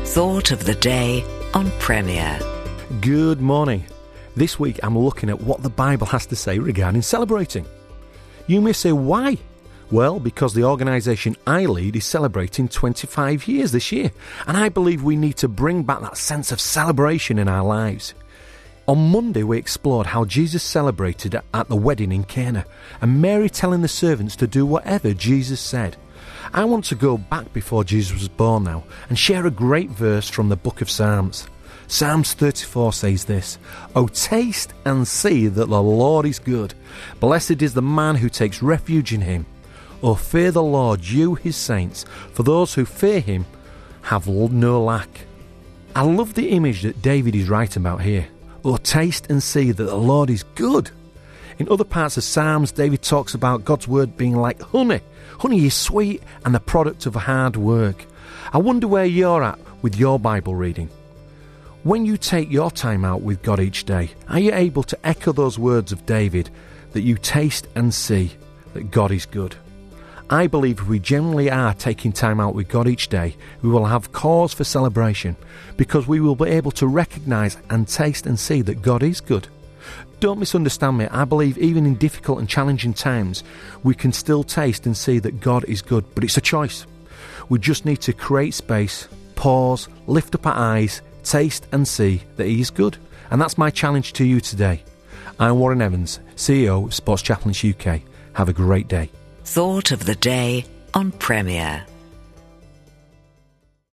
Thought of the day on Premier. Good morning. This week I'm looking at what the Bible has to say regarding celebrating. You may say, why? Well, because the organisation I lead is celebrating 25 years this year, and I believe we need to bring back that sense of celebration in our lives. On Monday we explored how Jesus celebrated at the wedding in Cana, and Mary telling the servants to do whatever Jesus said. I want to go back before Jesus was born now and share a great verse from the book of Psalms. Psalms 34 says this, "O taste and see that the Lord is good. Blessed is the man who takes refuge in him. O fear the Lord, you his saints, for those who fear him have no lack." I love the image that David is writing about here. O taste and see that the Lord is good. In other parts of Psalms, David talks about God's word being like honey. Honey is sweet and the product of hard work. I wonder where you're at with your Bible reading. When you take your time out with God each day, are you able to echo those words of David, that you taste and see that God is good? I believe if we genuinely are taking time out with God each day, we will have cause for celebration, because we will be able to recognise and taste and see that God is good. Don't misunderstand me, I believe even in difficult and challenging times, we can still taste and see that God is good, but it's a choice. We just need to create space, pause, lift up our eyes, taste and see that he is good. And that's my challenge to you today. I'm Warren Evans, CEO of Sports Chaplains UK. Have a great day. Thought of the day on Premier.